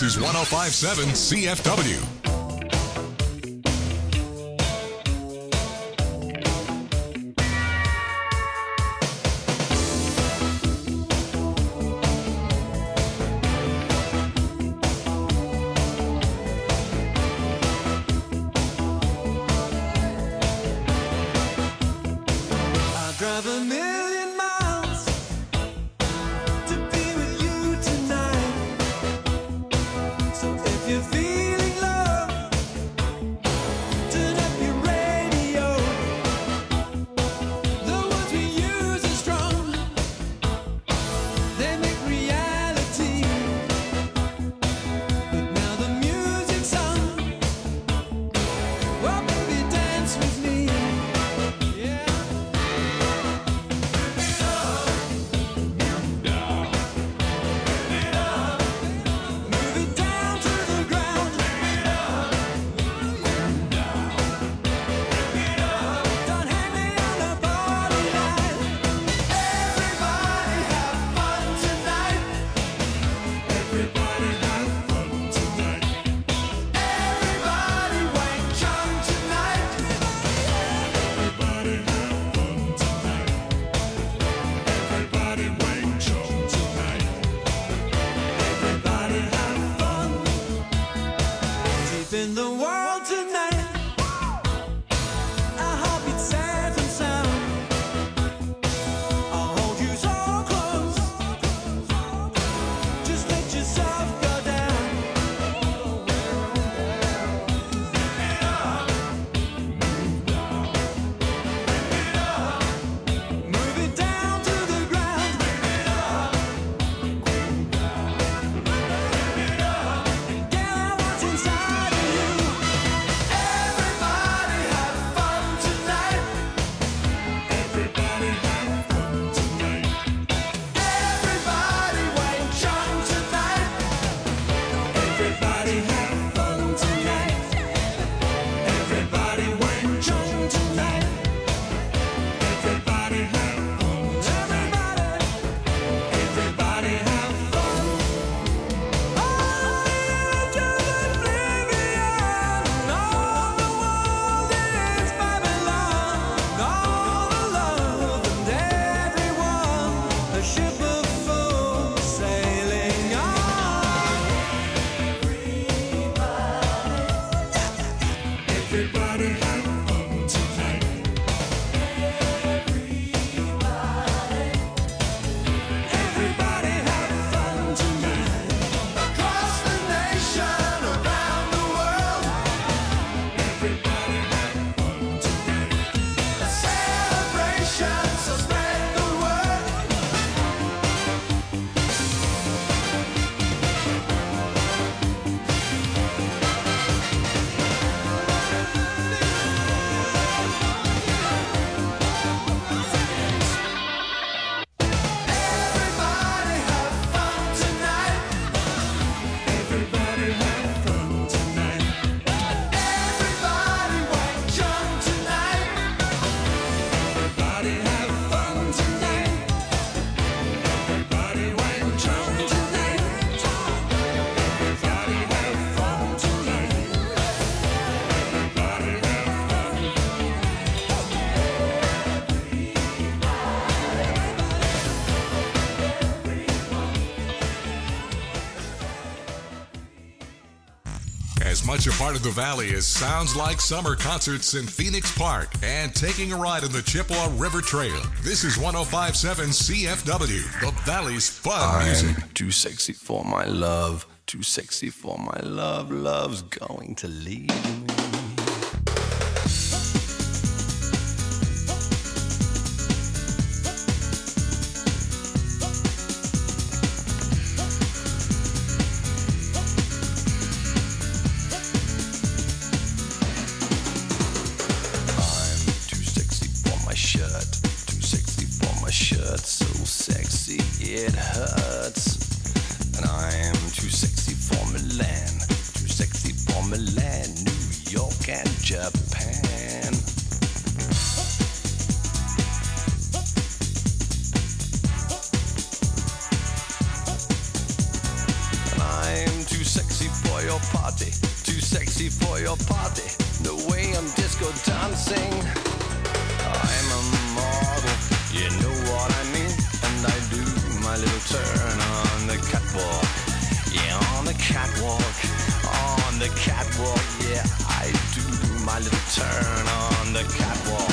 This is 105.7 CFW. Drive a million miles to be with you tonight. So if you're feeling love, turn up your radio. The words we use are strong, they make reality. But now the music's on, well baby dance with me. Yeah. In the world tonight, our heartbeats safe and sound. I'll hold you so close, just let yourself go down. Move it down to the ground. Get out what's inside of you. Everybody have fun tonight. Everybody have fun tonight. Everybody wait young tonight. Everybody have fun tonight. Everybody wait young tonight. Everybody have fun tonight. Everybody have fun. Oh, to oblivion. All the world is Babylon. All the love and everyone. A ship of fools sailing on. Everybody have fun tonight. Everybody have fun tonight. Across the nation, around the world. Everybody have fun tonight. A celebration, so spread the word. Everybody have fun tonight. Everybody have fun tonight. Everybody wait young tonight. Everybody have fun tonight. Everybody wait young tonight. Everybody have fun tonight. Everybody have fun. As much a part of the Valley as sounds like summer concerts in Phoenix Park and taking a ride on the Chippewa River Trail. This is 105.7 CFW, the Valley's fun music. I'm too sexy for my love, too sexy for my love. Love's going to leave me. I'm too sexy for my shirt, too sexy for my shirt, so sexy it hurts. And I'm too sexy for Milan, too sexy for Milan, New York and Japan. And I'm too sexy party, too sexy for your party. The way I'm disco dancing, I'm a model, you know what I mean. And I do my little turn on the catwalk, yeah, on the catwalk, on the catwalk, yeah, I do my little turn on the catwalk.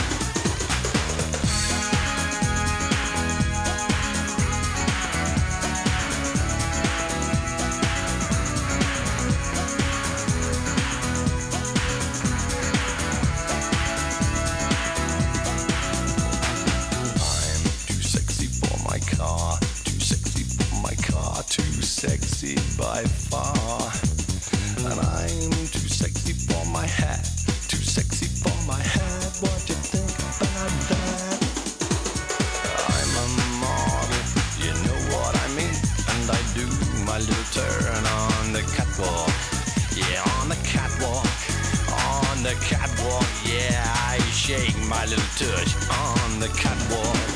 Sexy by far, and I'm too sexy for my hat, too sexy for my hat. What do you think about that? I'm a model, you know what I mean, and I do my little turn on the catwalk, yeah, on the catwalk, on the catwalk, yeah, I shake my little tush on the catwalk.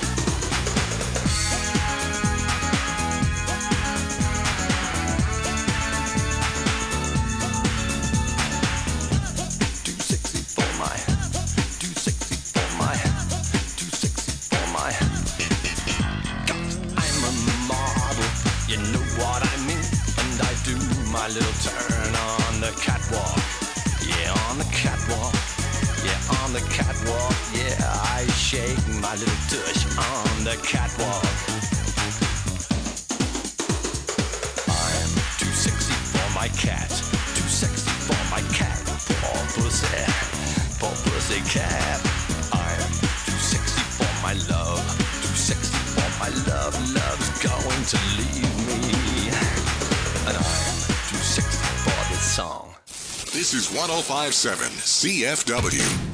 My little turn on the catwalk, yeah, on the catwalk, yeah, on the catwalk, yeah, I shake my little tush on the catwalk. I'm too sexy for my cat, too sexy for my cat, poor pussy cat. I'm too sexy for my love, too sexy for my love, love's going to leave me, and I'm too sexy for this song. This is 105.7 CFW.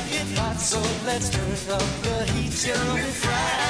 like it hot, so let's turn up the heat till we fry.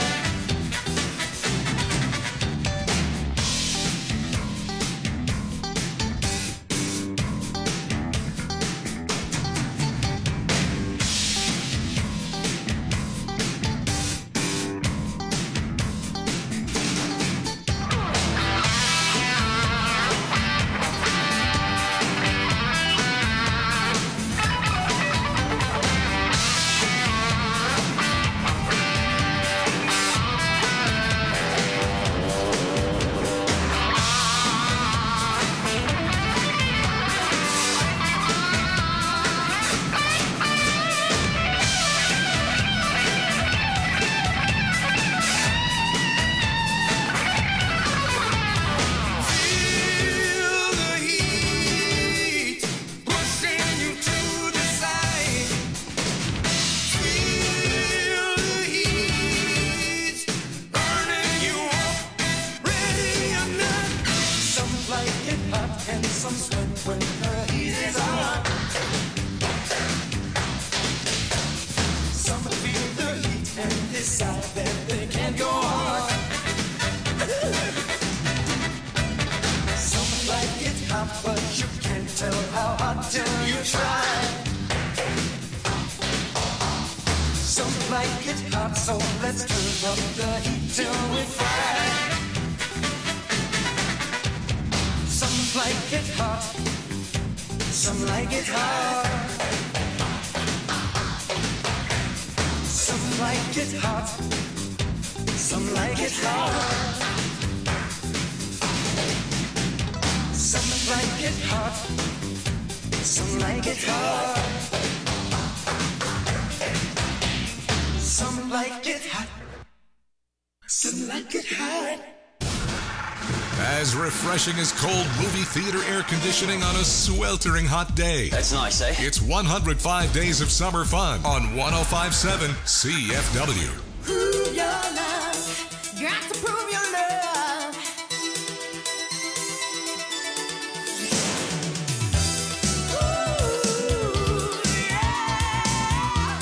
As refreshing as cold movie theater air conditioning on a sweltering hot day. That's nice, eh? It's 105 days of summer fun on 105.7 CFW. Prove your love. Got to prove your love. Ooh, yeah.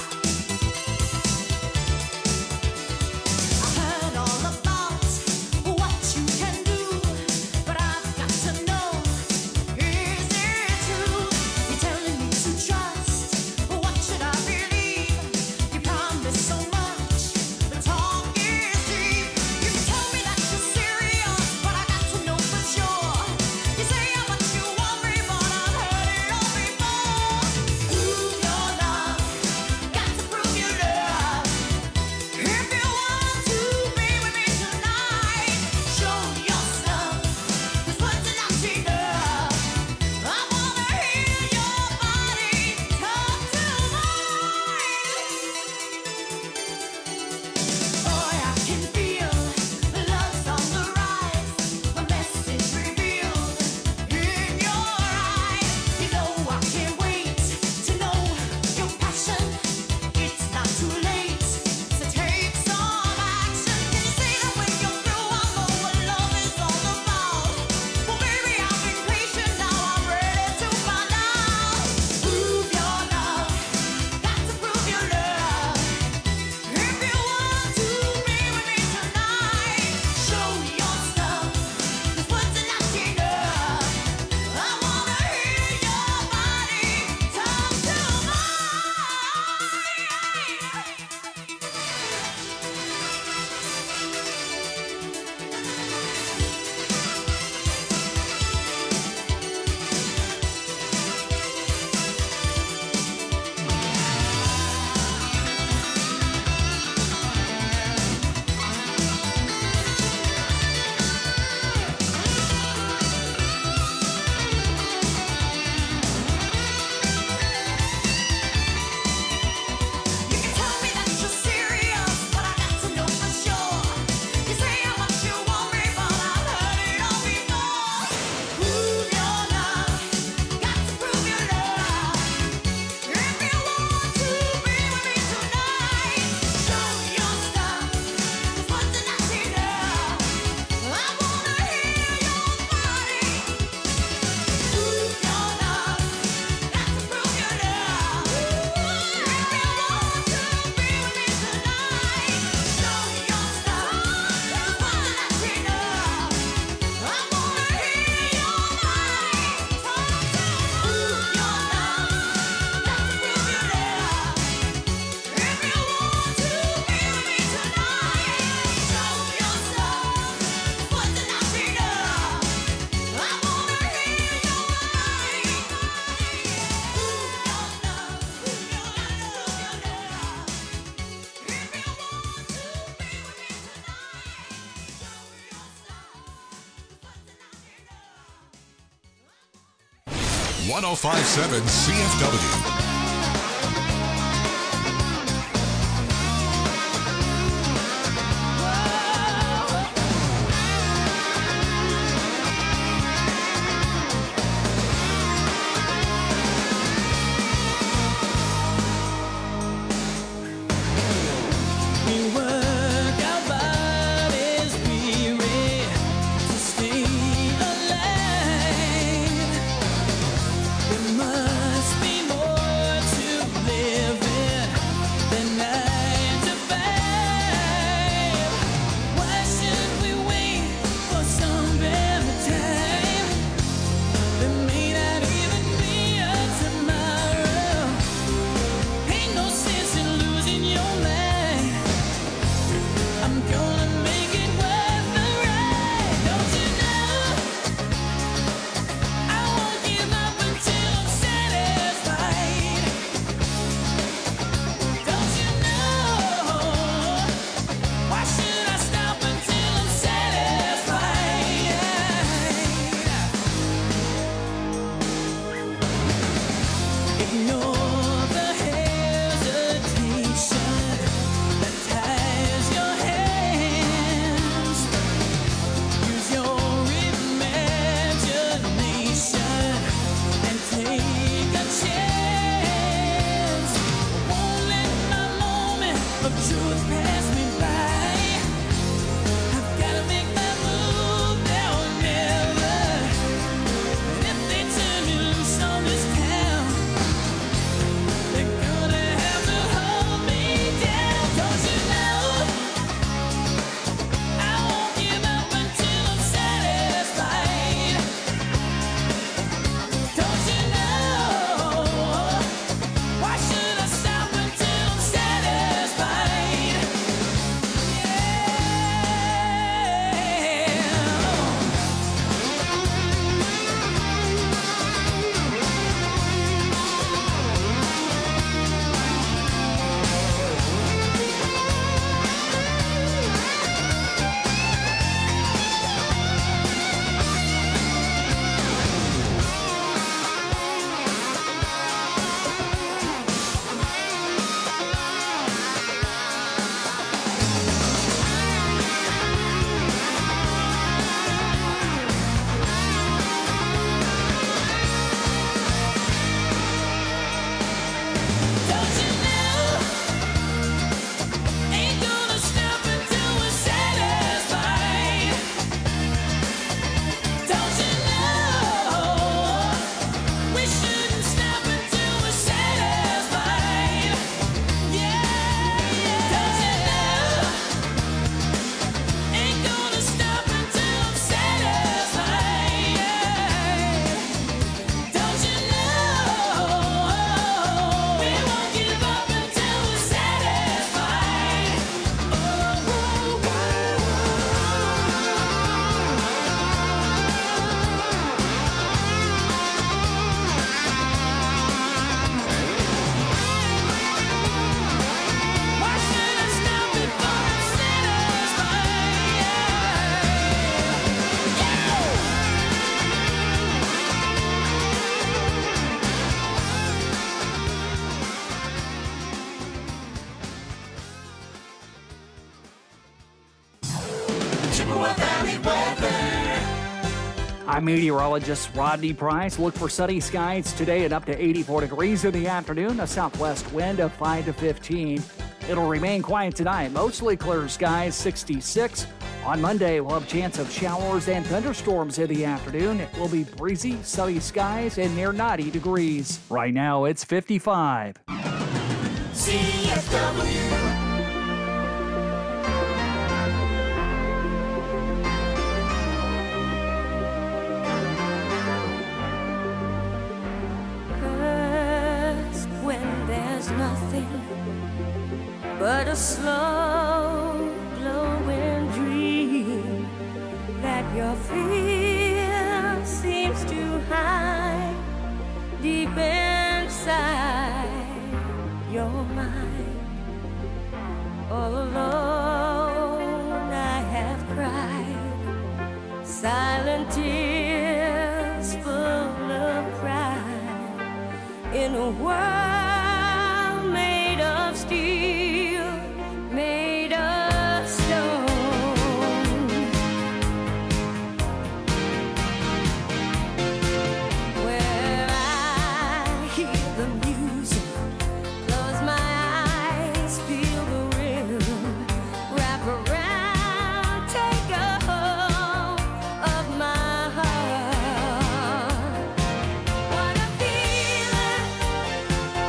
I heard all about what you can do, but I've got to know, is it true? You're telling me to trust. What should I believe? You promised so much. 1057 CFW. Must be more to live I'm meteorologist Rodney Price. Look for sunny skies today and up to 84 degrees in the afternoon. A southwest wind of 5 to 15. It'll remain quiet tonight. Mostly clear skies, 66. On Monday, we'll have a chance of showers and thunderstorms in the afternoon. It will be breezy, sunny skies, and near 90 degrees. Right now, it's 55. CFW. First, when there's nothing but a slow glowing dream that your fear seems to hide deep inside your mind. All alone I have cried silent tears full of pride. a world made of steel, made of stone. Where I hear the music, close my eyes, feel the rhythm, wrap around, take a hold of my heart. What a feeling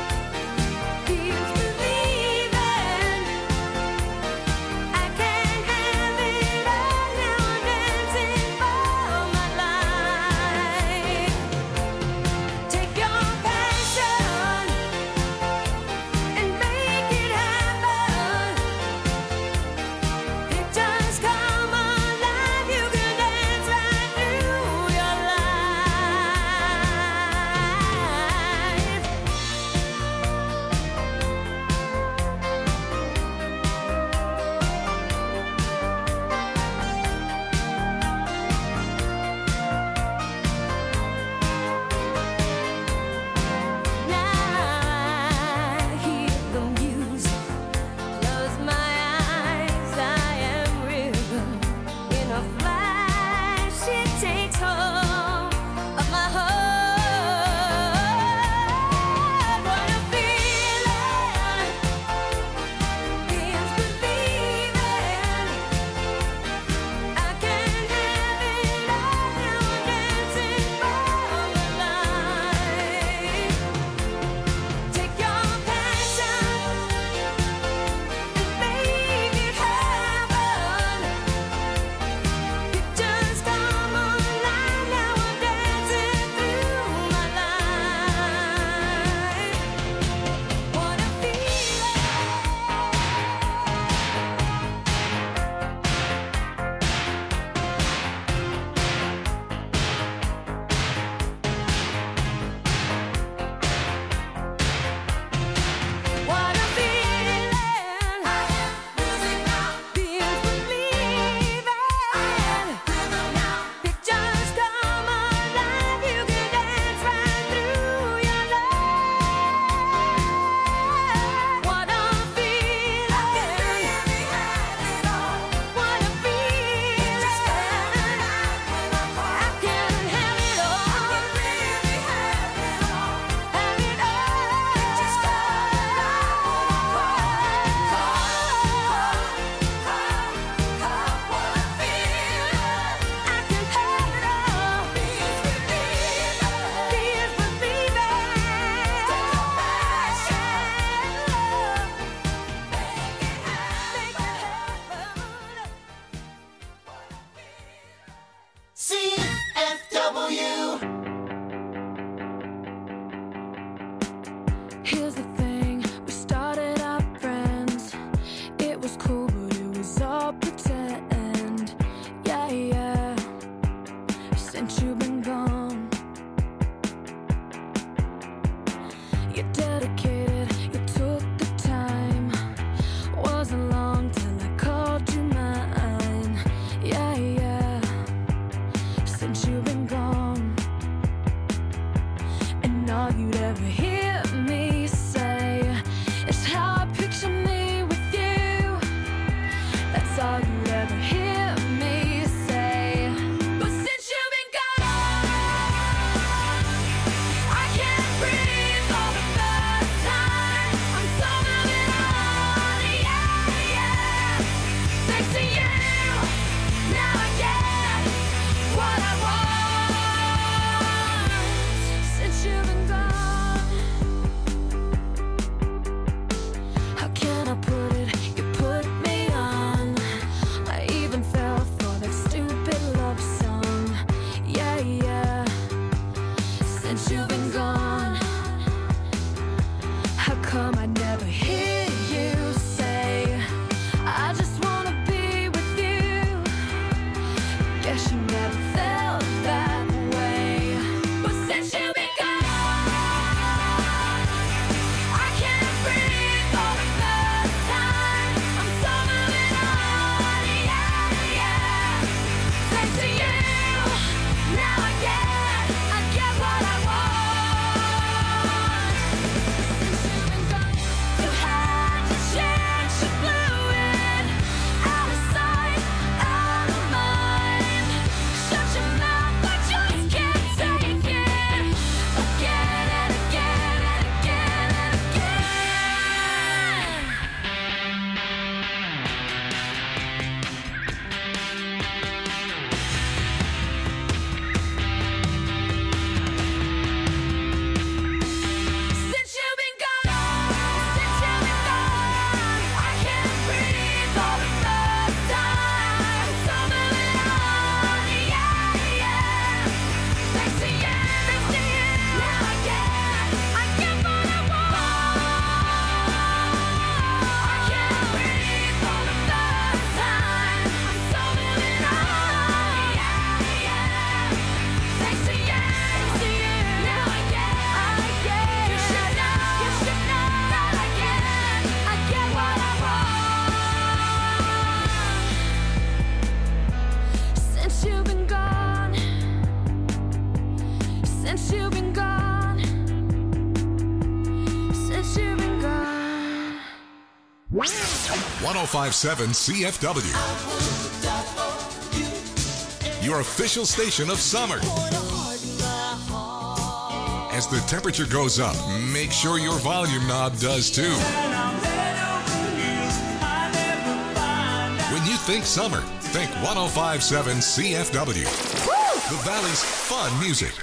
1057 CFW. Your official station of summer. As the temperature goes up, make sure your volume knob does too. When you think summer, think 1057 CFW. The Valley's fun music.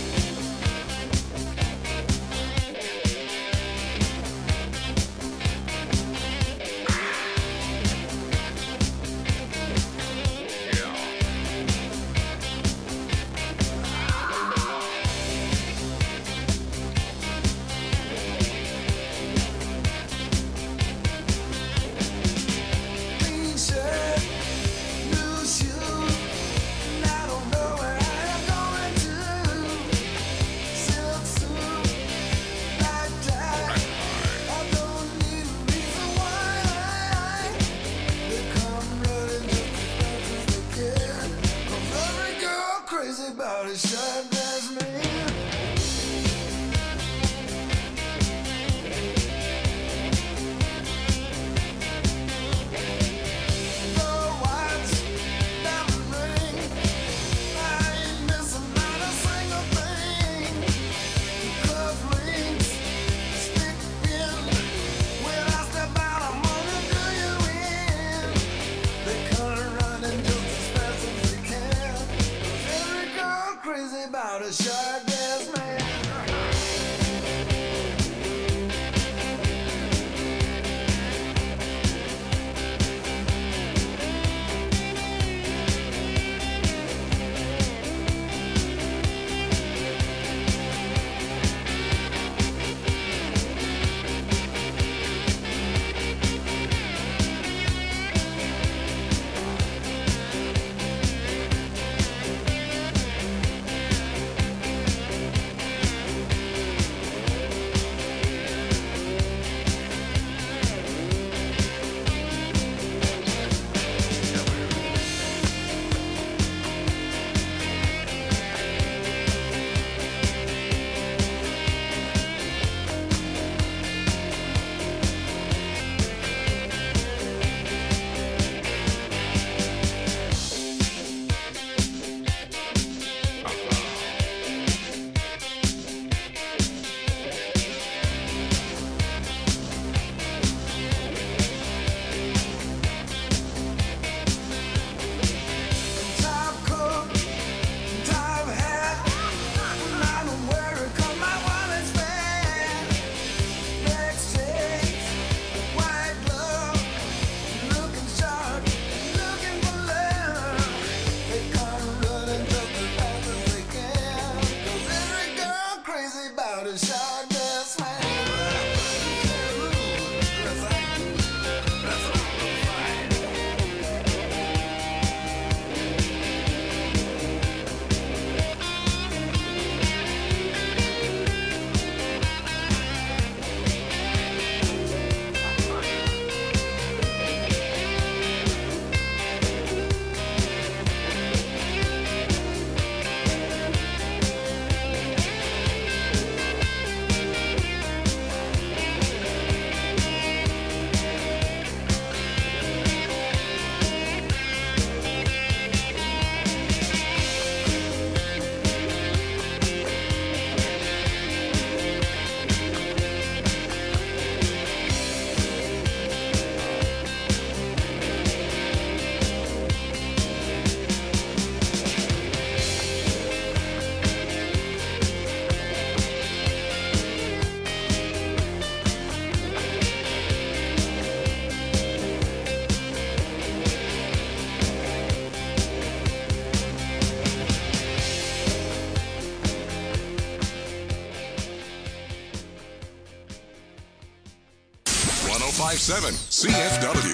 CFW.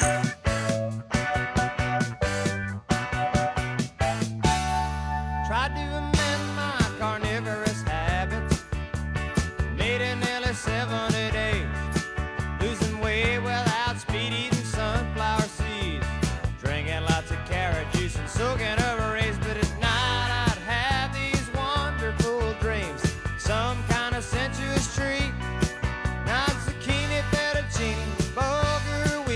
Tried to amend my carnivorous habits. Made it nearly 70 days. Losing weight without speed, eating sunflower seeds. Drinking lots of carrot juice and soaking over rays. But at night I'd have these wonderful dreams. Some kind of sensuous treat. Not zucchini, fettuccine, bulgur wheat.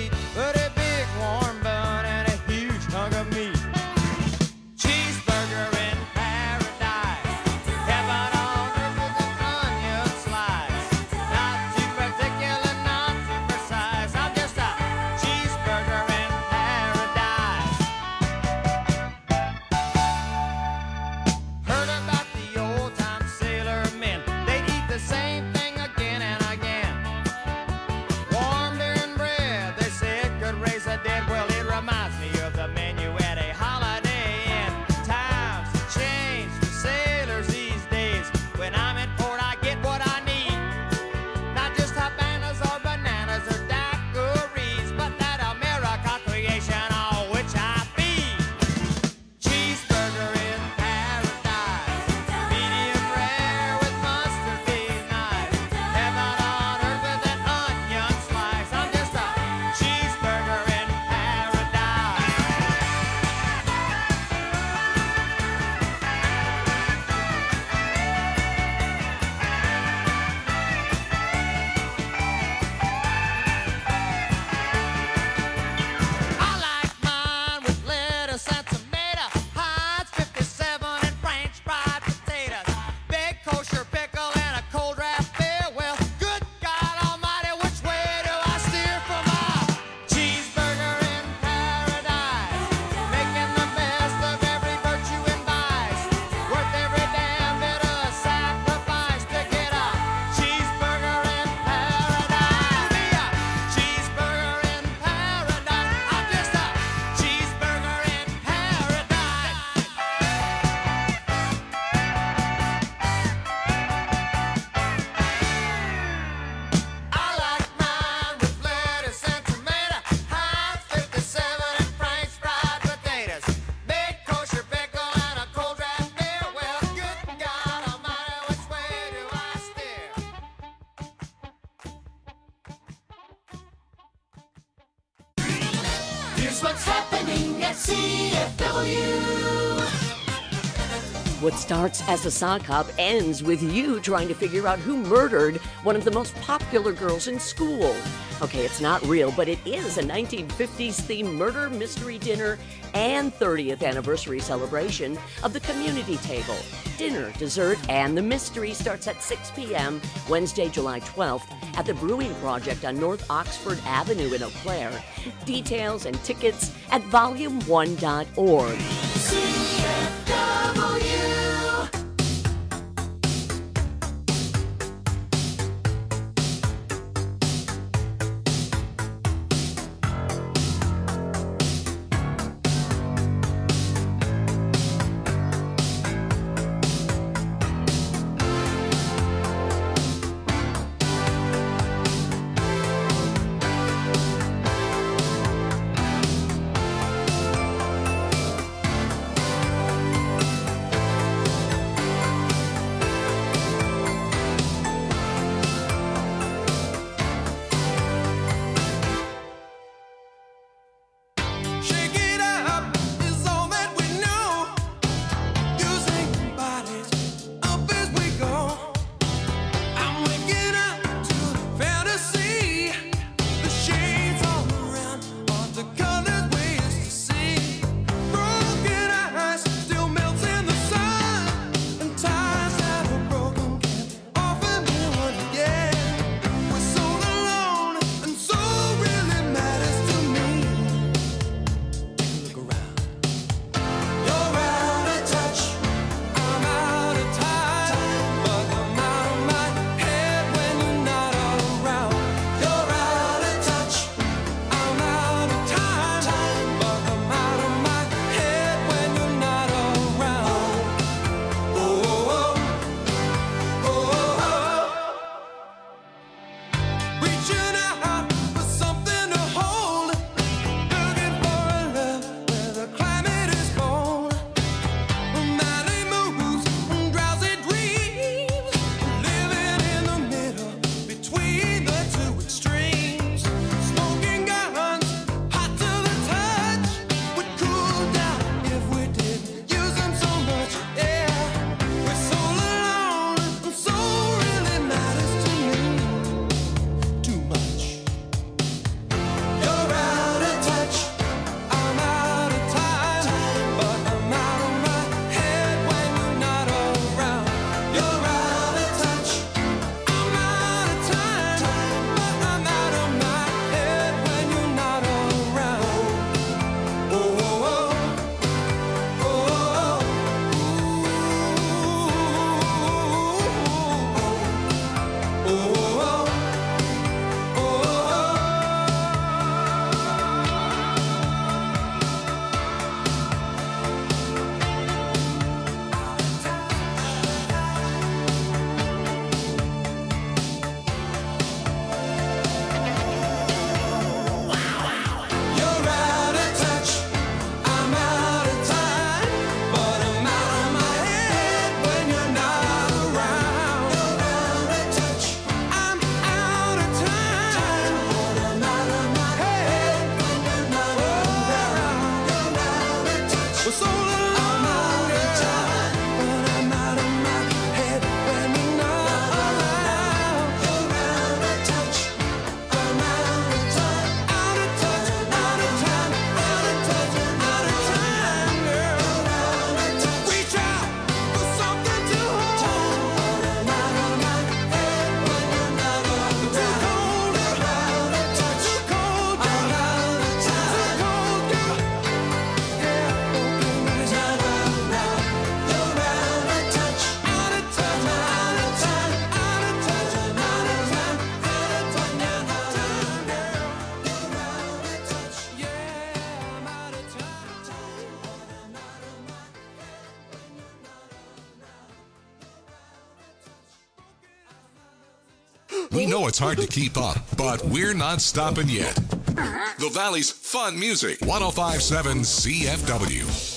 the dead. Well, it reminds me of the menu at a Holiday Inn. Times have changed for sailors these days. When I'm in port, I get what I need. Not just Habanas or bananas or daiquiris, but that America creation on which I feed. Cheeseburger in paradise, medium rare with mustard be nice. Heaven on earth with an onion slice. I'm just a cheeseburger in paradise. I like mine with lettuce and tomato, Heinz 57 and French fried potatoes, big kosher pickle and a cold draft beer. Well, good God Almighty, which way do I steer for my cheeseburger in paradise? Making the best of every virtue and vice, worth every damn bit of sacrifice to get a cheeseburger in paradise. Me a cheeseburger in paradise. I'm just a cheeseburger in paradise. I like mine with lettuce and tomato, Heinz 57 and French fried potatoes, big kosher pickle and a cold draft beer. Well, good God Almighty, which way do I steer? Here's what's happening at CFW. What starts as a sock hop ends with you trying to figure out who murdered one of the most popular girls in school. Okay, it's not real, but it is a 1950s themed murder mystery dinner and 30th anniversary celebration of the community table. Dinner, dessert, and the mystery starts at 6 p.m. Wednesday, July 12th at the Brewing Project on North Oxford Avenue in Eau Claire. Details and tickets at volume1.org. CFW. We know it's hard to keep up, but we're not stopping yet. The Valley's fun music, 105.7 CFW.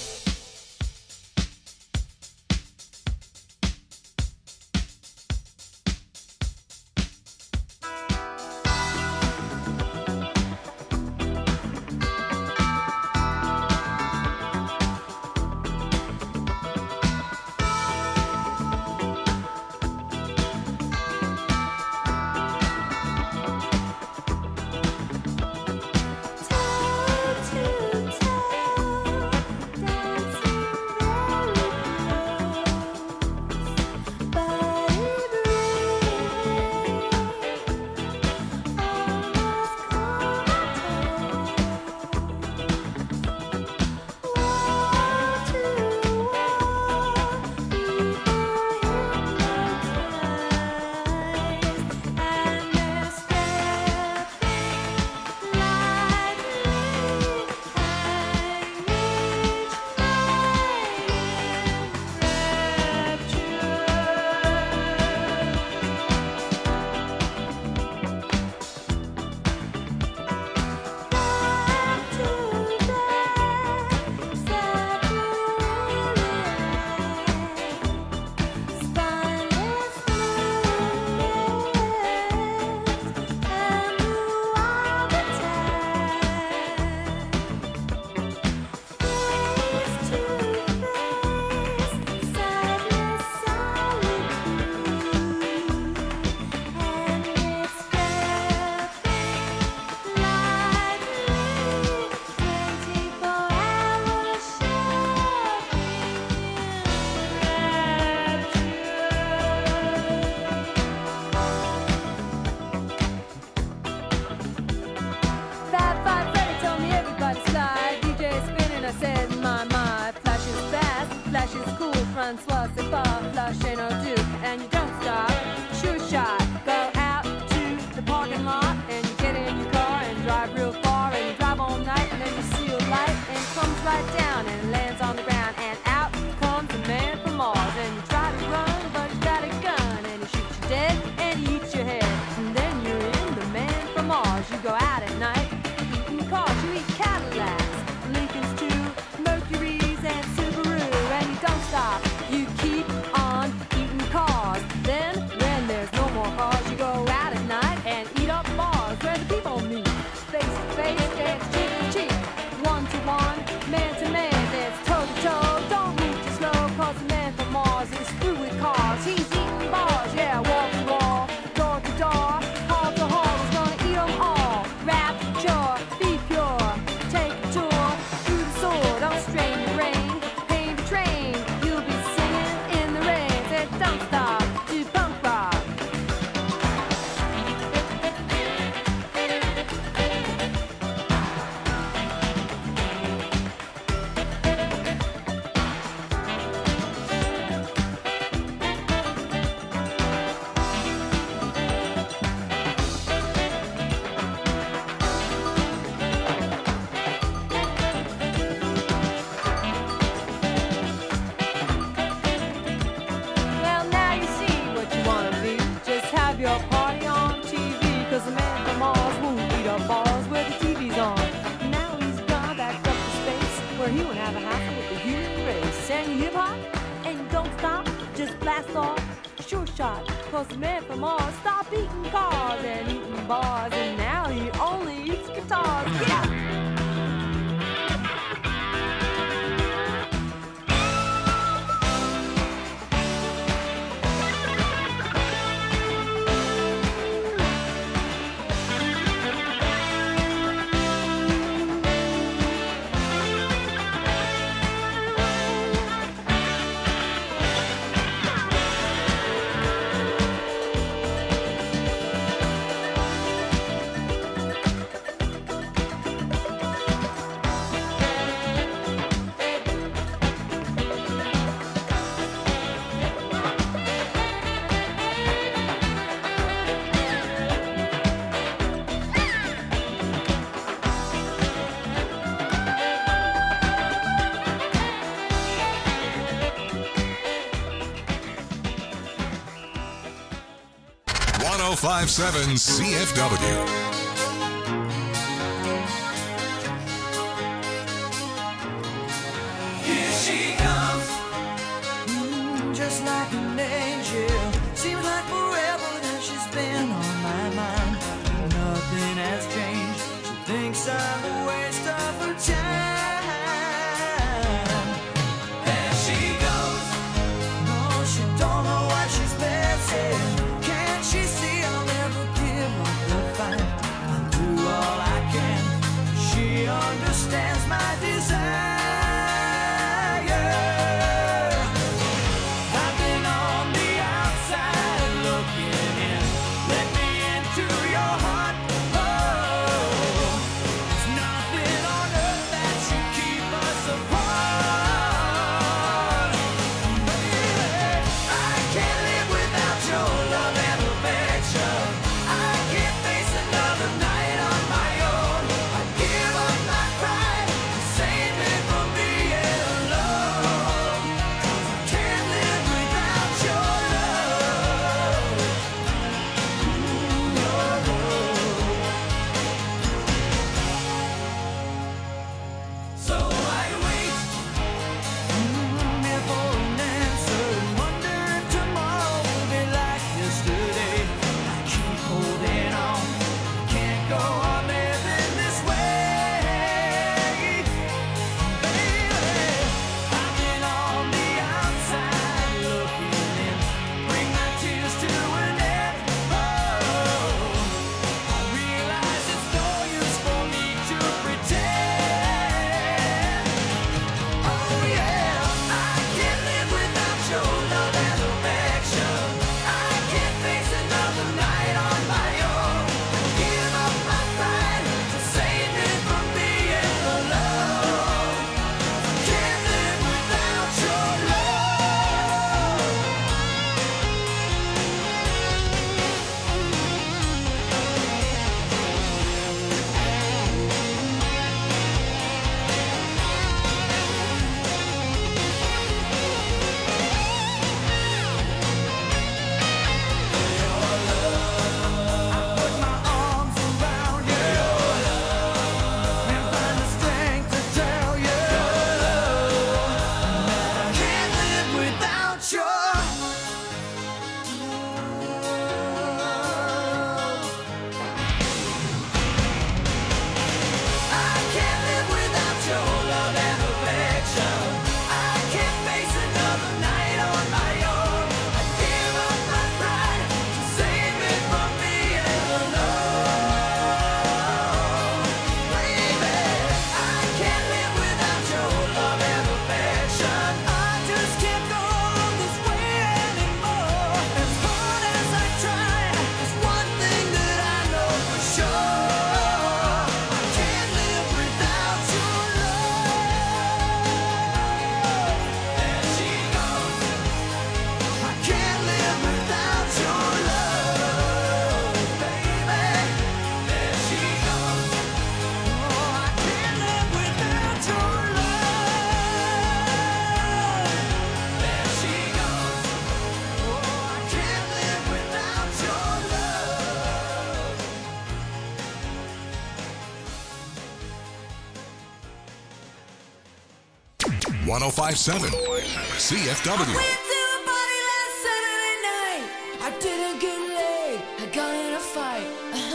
Francois, c'est pas flashing or do, and you don't stop. Sure shot, go out to the parking lot, and you get in your car and drive real far, and you drive all night, and then you see a light, and it comes right down and lands on the ground, and out comes a man from Mars, and you try to run, but you got a gun, and he shoots you dead, and he eats your head, and then you're in the man from Mars. You go out at night, eating cars, you eat Cadillacs, Lincolns too, Mercuries and Subaru, and you don't stop. You keep on eating cars. Then, when there's no more cars, you go out at night and eat up bars where the people meet. Face to face, dance cheek to cheek. One to one, man to man, dance toe to toe. Don't move too slow, cause the man from Mars is through with cars. He's eating bars, yeah, wall to wall, door to door, hall to hall. He's gonna eat them all. Rapture, be pure, take a tour through the sword. Don't strain your brain, pain the train. You'll be singing in the rain. Said don't stop, do punk rock. Well, now you see what you wanna be. Just have your party on TV. Cause the man from Mars won't eat up balls where the TV's on. Now he's gone back up to space where he won't have a hassle with the human race. And you hip hop and you don't stop, just blast off. Sure shot, cause the man from Mars stopped eating cars and eating bars, and now he only eats guitars. Yeah! 1057 CFW. Here she comes, just like an angel. Seems like forever that she's been on my mind. Nothing has changed. She thinks I'm a waste of her time. There she goes. No, she don't know what she's missing. Can't she see I'll never give up the fight? I'll do all I can. She understands my desire. I've been on the outside looking in. Let me into your heart. Oh, there's nothing on earth that should keep us apart. Baby, I can't live without your love and affection. I can't face another night on my own. I give up my pride to save me from being alone. 'Cause I can't live without your love. So I wait here for an answer and wonder if tomorrow will be like yesterday. I keep holding on, can't go on living this way. Baby, I've been on the outside looking in. Bring my tears to an end. Oh, I realize it's no use for me to pretend. Oh yeah, I can't live without your love and affection. I can't face another night on my own. I give up my pride to save me from being alone. I can't live without your love. Put my arms around you and find the strength to tell you that I can't live without your love. I can't live without your love and affection. I can't face another night on my own. I give up my pride to save me from being alone. Baby, I can't live without your love and affection. I just can't go on this way anymore. As hard as I try, there's one thing that I know for sure. I can't live without your love. There she goes. I can't live without your love, baby. There she goes. Oh, I can't live without your love. There she goes. Oh, I can't live without your love. 1057 CFW. Went to a party last Saturday night. I didn't get laid. I got in a fight.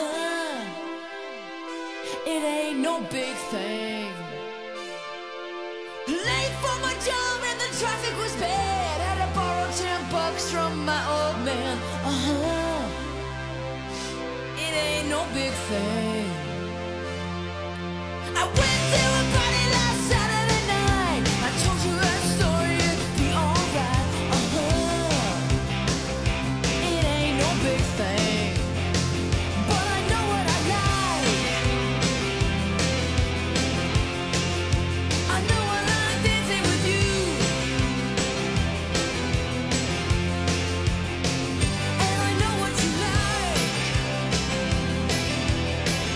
It ain't no big thing. Late for my job and the traffic was bad. Had to borrow $10 from my old man. It ain't no big thing. I went to a party last Saturday night. I told you that story, it'd be alright. It ain't no big thing, but I know what I like. I know I like dancing with you, and I know what you like.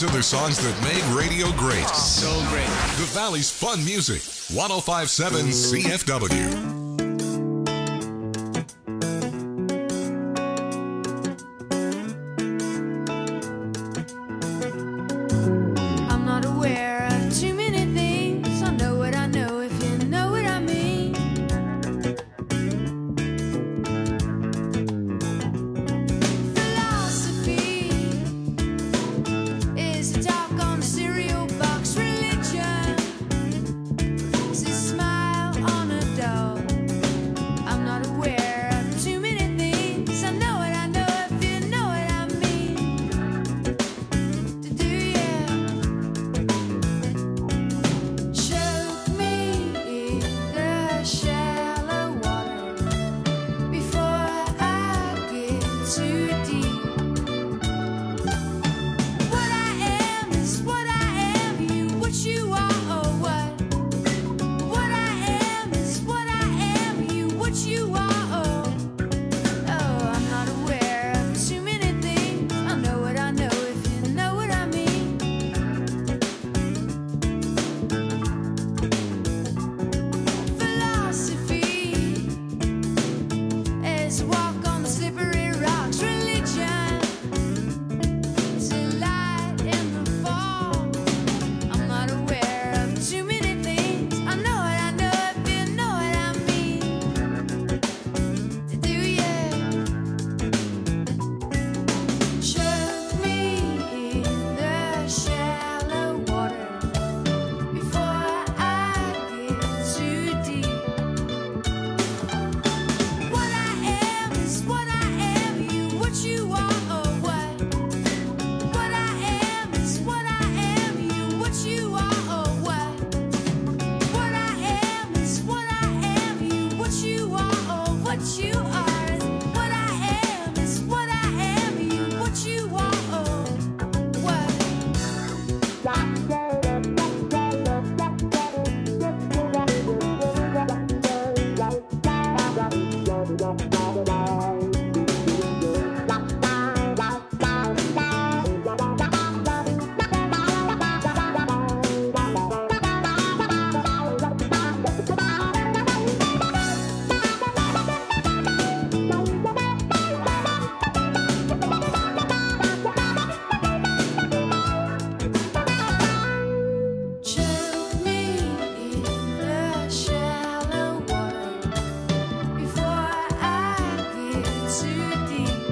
These are the songs that made radio great. So great. The Valley's fun music. 105.7 CFW. I'm not aware of too many things. I know what I know if you know what I mean. Philosophy is a talk on a cereal box. Religion is a smile on a doll. I'm not aware of too many things. I know what I know if you know what I mean. To do yeah. Choke me in the shallow water before I get too deep. What I am is what I am, you what you are or what? What I am is what I am, you what you are or oh, I'm not aware of too many things. I know what I know if you know what I mean. Philosophy is a walk on the slippery rocks. Religion is a light in the fall. I'm not aware of too many things. I know what I know if you know what I mean. To do yeah. Choke me in the shallow water before I get too deep. What I am is what I am, you what you are or what? What I am is what I am, you what you are or what? What I am is what I am, you what you are or what you are. What I am is what I am, you what you are or what? Choke me in the shallow water before I get too deep.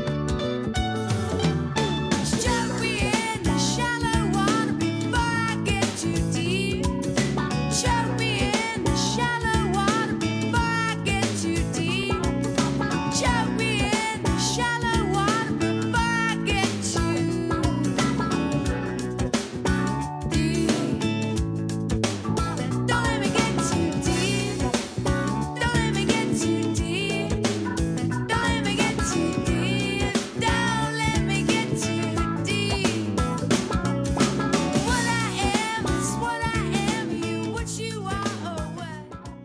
Choke me in the shallow water before I get too deep. Choke me in the shallow water before I get too deep. Choke me in the shallow water before I get too deep. Don't let me get too deep. Don't let me get too deep. Don't let me get too deep. Don't let me get too deep. What I am is what I am, you what you are or what?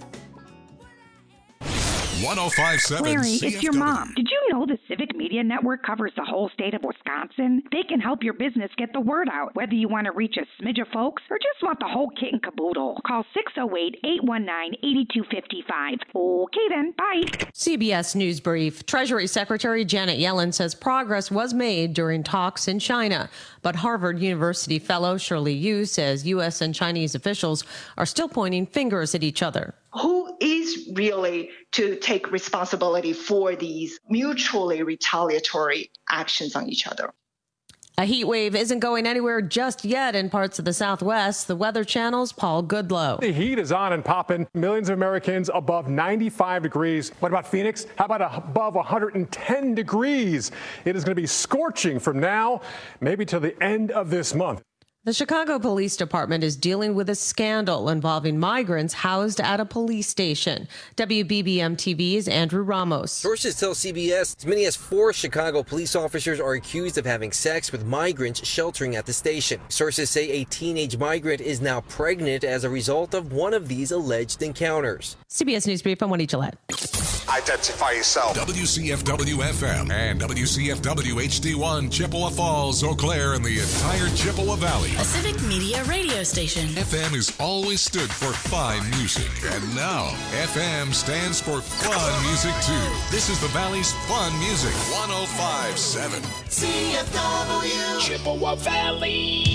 105.7 Larry, it's your CFW. mom. Did you know the Civic Media Network covers the whole state of Wisconsin? They can help your business get the word out, whether you want to reach a smidge of folks or just want the whole kit and caboodle. Call 608-819-8255. Okay then, bye. CBS News Brief. Treasury Secretary Janet Yellen says progress was made during talks in China. But Harvard University fellow Shirley Yu says U.S. and Chinese officials are still pointing fingers at each other. Who is really to take responsibility for these mutually retaliatory actions on each other? A heat wave isn't going anywhere just yet in parts of the Southwest. The Weather Channel's Paul Goodlow. The heat is on and popping. Millions of Americans above 95 degrees. What about Phoenix? How about above 110 degrees? It is going to be scorching from now, maybe till the end of this month. The Chicago Police Department is dealing with a scandal involving migrants housed at a police station. WBBM-TV's Andrew Ramos. Sources tell CBS as many as 4 Chicago police officers are accused of having sex with migrants sheltering at the station. Sources say a teenage migrant is now pregnant as a result of one of these alleged encounters. CBS News Brief, I'm Wendy Gillette. Identify yourself. WCFW-FM and WCFW-HD1, Chippewa Falls, Eau Claire, and the entire Chippewa Valley. A civic media radio station. FM has always stood for fine music, and now FM stands for fun music too. This is the Valley's fun music. 105.7 CFW Chippewa Valley.